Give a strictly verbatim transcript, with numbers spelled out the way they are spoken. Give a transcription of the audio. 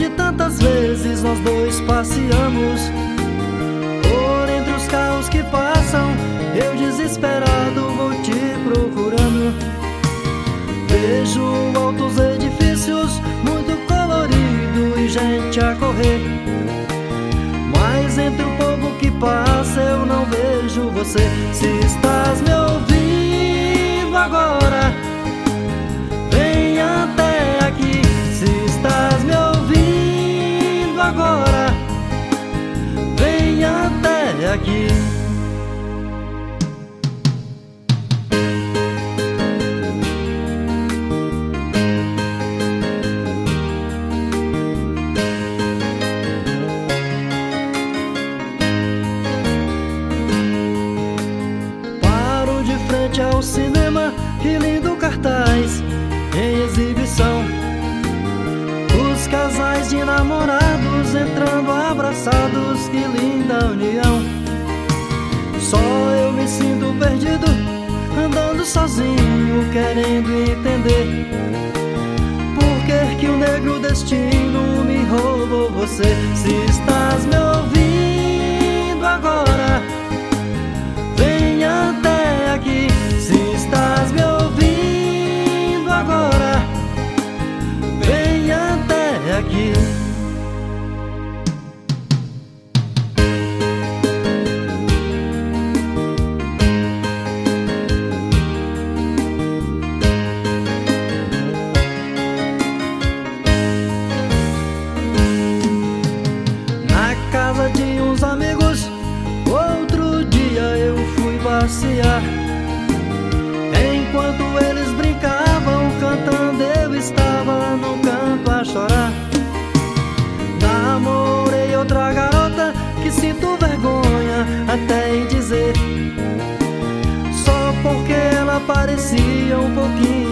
onde tantas vezes nós dois passeamos. Por entre os carros que passam, eu desesperado vou te procurando. Vejo altos edifícios, muito colorido e gente a correr, mas entre o povo que passa eu não vejo você. Se estás me ouvindo agora, vem até aqui. Se estás me ouvindo agora, vem até aqui. Ao cinema, que lindo cartaz em exibição. Os casais de namorados entrando abraçados, que linda união. Só eu me sinto perdido, andando sozinho, querendo entender por que que o negro destino me roubou você. Se estás me ouvindo agora, vem até aqui. Se estás me ouvindo agora, vem até aqui. Na casa de uns amigos, outro dia eu fui passear. Enquanto eles brincavam, cantando, eu estava no canto a chorar. Namorei outra garota que sinto vergonha até em dizer, só porque ela parecia um pouquinho